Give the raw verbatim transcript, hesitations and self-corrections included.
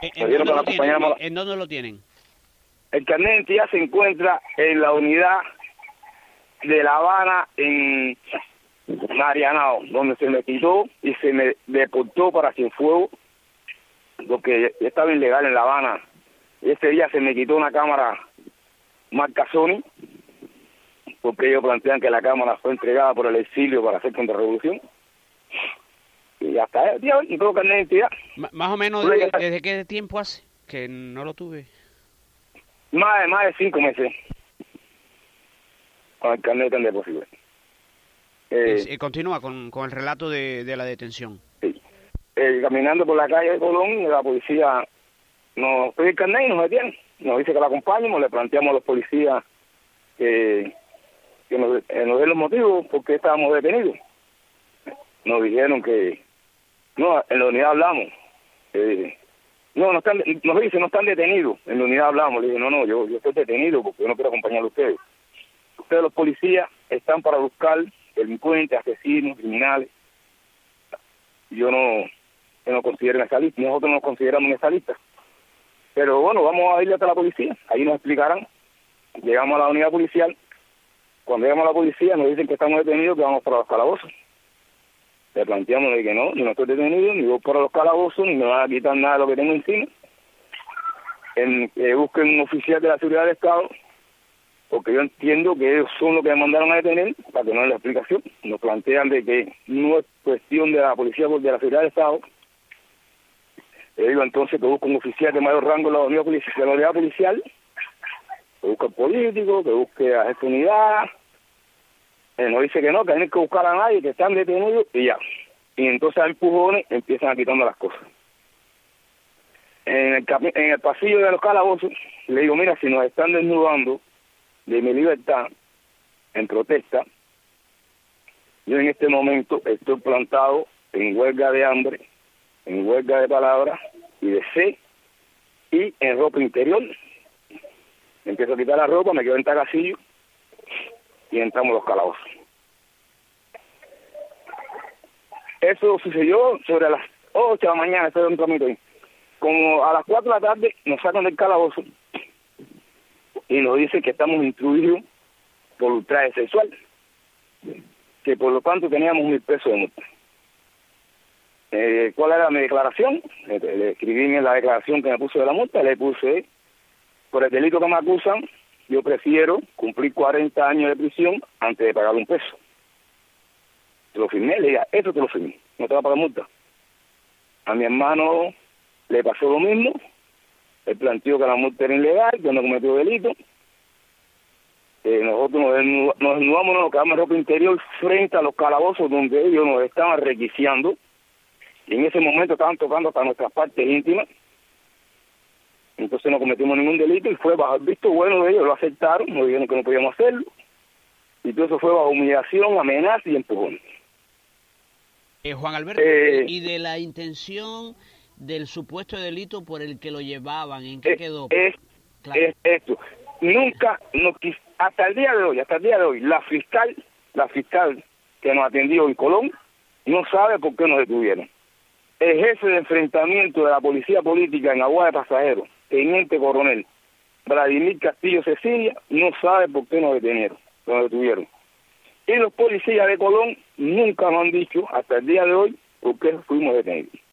¿En, Nos en dieron dónde que lo la tienen? acompañáramos. ¿En dónde lo tienen? El carnet de identidad se encuentra en la unidad de La Habana, en Marianao, donde se me quitó y se me deportó para Cienfuegos, porque yo estaba ilegal en La Habana. Ese día se me quitó una cámara marca Sony, porque ellos plantean que la cámara fue entregada por el exilio para hacer contrarrevolución. Y hasta el día de hoy no tengo carnet de identidad. M- más o menos, de- ¿desde qué tiempo hace que no lo tuve? Más de, más de cinco meses con el carnet tan de posible. Eh, Es- eh, continúa con, con el relato de, de la detención. sí. Eh, caminando por la calle de Colón, la policía nos pide el carnet y nos detiene. Nos dice que la acompañemos, le planteamos a los policías que, que nos, eh, nos den los motivos por qué estábamos detenidos. Nos dijeron que, no, en la unidad hablamos. Eh, no, no están, nos dice, no están detenidos. En la unidad hablamos. Le dije, no, no, yo, yo estoy detenido porque yo no quiero acompañar a ustedes. Ustedes, los policías, están para buscar delincuentes, asesinos, criminales. Yo no, yo no considero en esa lista, nosotros no nos consideramos en esa lista. Pero bueno, vamos a ir hasta la policía, ahí nos explicarán. Llegamos a la unidad policial, cuando llegamos a la policía nos dicen que estamos detenidos, que vamos para los calabozos. Le planteamos de que no, yo no estoy detenido, ni voy para los calabozos, ni me van a quitar nada de lo que tengo encima. En, eh, busquen un oficial de la seguridad del Estado, porque yo entiendo que ellos son los que me mandaron a detener, para que no den la explicación. Nos plantean de que no es cuestión de la policía, de la seguridad del Estado. Le digo entonces que busque un oficial de mayor rango en la unidad policial, de la unidad policial, que busque al político, que busque a jefe de unidad. Eh, nos dice que no, que hay que buscar a nadie, que están detenidos y ya. Y entonces a empujones empiezan a quitando las cosas. En el, capi- en el pasillo de los calabozos, le digo, mira, si nos están desnudando de mi libertad en protesta, yo en este momento estoy plantado en huelga de hambre, en huelga de palabras y de sed, y en ropa interior. Empiezo a quitar la ropa, me quedo en tagacillo y entramos los calabozos. Eso sucedió sobre las ocho de la mañana, estoy en un tramito ahí. Como a las cuatro de la tarde nos sacan del calabozo y nos dicen que estamos instruidos por ultraje sexual, que por lo tanto teníamos mil pesos de multa. Eh, ¿Cuál era mi declaración? Le, le escribí en la declaración que me puso de la multa, le puse, por el delito que me acusan, yo prefiero cumplir cuarenta años de prisión antes de pagar un peso. Lo firmé, le dije, esto te lo firmé, no te va a pagar multa. A mi hermano le pasó lo mismo, él planteó que la multa era ilegal, que no cometió delito. Eh, nosotros nos desnudamos, nos desnudamos, nos quedamos en ropa interior frente a los calabozos donde ellos nos estaban requiciando. Y en ese momento estaban tocando hasta nuestras partes íntimas. Entonces no cometimos ningún delito y fue bajo el visto bueno de ellos, lo aceptaron, nos dijeron que no podíamos hacerlo. Y todo eso fue bajo humillación, amenaza y empujón. Eh, Juan Alberto, Eh, y de la intención del supuesto delito por el que lo llevaban, ¿en qué es, quedó? es, Claro. es esto. Nunca, nos quis- hasta el día de hoy, hasta el día de hoy, la fiscal, la fiscal que nos atendió en Colón, no sabe por qué nos detuvieron. El jefe de enfrentamiento de la policía política en Aguada de Pasajeros, teniente coronel Vladimir Castillo Cecilia, no sabe por qué nos detenieron, nos detuvieron. Y los policías de Colón nunca nos han dicho, hasta el día de hoy, por qué fuimos detenidos.